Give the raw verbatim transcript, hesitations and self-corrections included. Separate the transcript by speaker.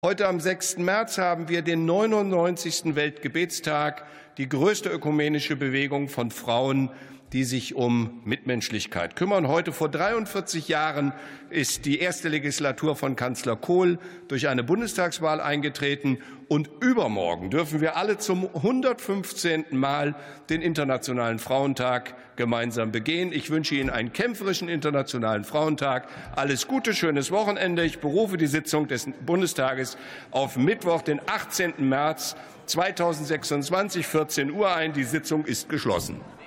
Speaker 1: Heute am sechsten März haben wir den neunundneunzigsten Weltgebetstag, die größte ökumenische Bewegung von Frauen, die sich um Mitmenschlichkeit kümmern. Heute vor dreiundvierzig Jahren ist die erste Legislatur von Kanzler Kohl durch eine Bundestagswahl eingetreten. Und übermorgen dürfen wir alle zum hundertfünfzehnten Mal den Internationalen Frauentag gemeinsam begehen. Ich wünsche Ihnen einen kämpferischen Internationalen Frauentag. Alles Gute, schönes Wochenende. Ich berufe die Sitzung des Bundestages auf Mittwoch, den achtzehnten März zweitausendsechsundzwanzig, vierzehn Uhr ein. Die Sitzung ist geschlossen.